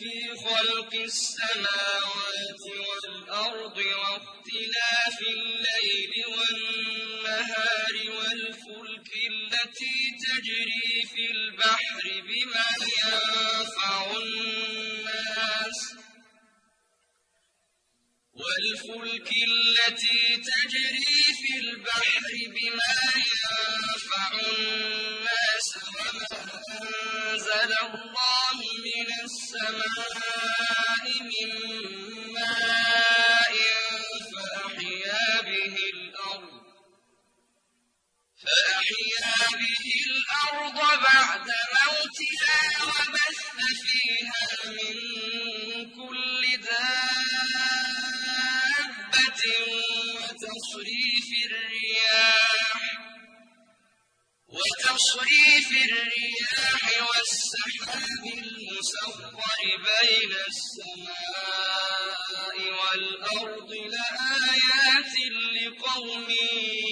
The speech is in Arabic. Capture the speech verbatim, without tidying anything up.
فِي خَلْقِ السَّمَاوَاتِ وَالْأَرْضِ وَاخْتِلَافِ اللَّيْلِ وَالنَّهَارِ وَالْفُلْكِ الَّتِي تَجْرِي فِي الْبَحْرِ بِمَا يَنفَعُ النَّاسَ وَالْفُلْكِ الَّتِي تَجْرِي فِي الْبَحْرِ بِمَا يَنفَعُ النَّاسَ وَمَا أَنزَلَ اللَّهُ مِنَ السَّمَاءِ مِن مَّاءٍ فَأَحْيَا بِهِ الْأَرْضَ فَأَحْيَا بِهِ الْأَرْضَ بَعْدَ مَوْتِهَا وَبَثَّ فِيهَا مِن كُلِّ دَابَّةٍ وَتَصْرِيفِ الرِّيَاحِ وتصريف الرياح والسحاب المسخر بين السماء والأرض لآيات لقوم